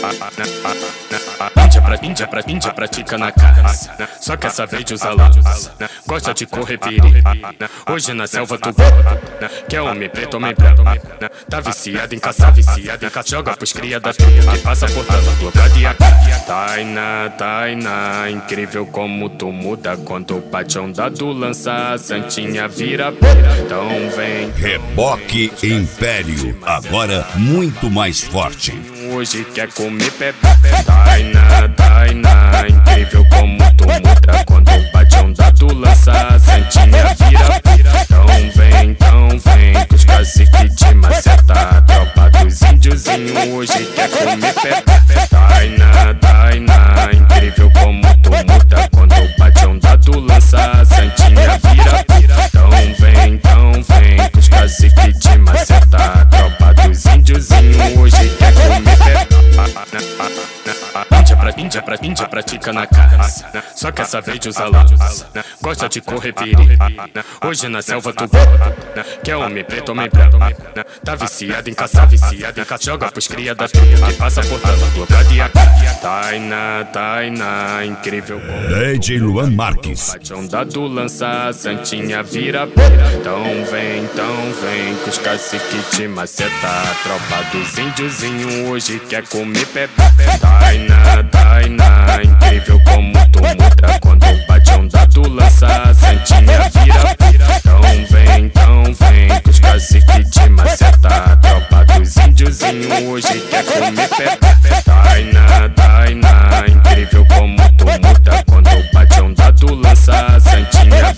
Índia pratica na caça, só quer saber de usar lança. Gosta de correr perigo, hoje na selva tu volta. Quer homem preto, homem branco. Tá viciado em caçar, joga pros cria da truta que passa portando blocada e a Tainá, incrível como tu muda quando bate onda do lança, a santinha vira pira. Então vem. Reboque Império, agora muito mais forte. Hoje quer comer pepe. Tainá, incrível como tu muda quando bate onda do lança, a santinha vira pira. Então vem, que os caciques te maceta. A tropa dos índiozinhos hoje quer comer pepe. Tainá, incrível como tu muda quando bate onda do lança, a santinha vira pira. Então vem, que os caciques te maceta. A tropa dos índiozinhos hoje quer comer pepe. Índia pratica na caça, só quer saber de usar lança. Gosta de correr perigo, hoje na selva tu volta. Quer homem preto, homem branco. Tá viciado em caçar, joga pros cria da truta que passa portando blocada e a Tainá, incrível como DJ Luan Marques. bate onda do lança, a santinha vira pira. Então vem, que os caciques te maceta. A tropa dos índiozinhos hoje quer comer pepe. Tainá, incrível como tu muda quando bate onda do lança, a santinha vira pira. Então vem, que os caciques te maceta. A tropa dos índiozinhos hoje quer comer pepe. Tainá, incrível como tu muda quando bate onda do lança, a santinha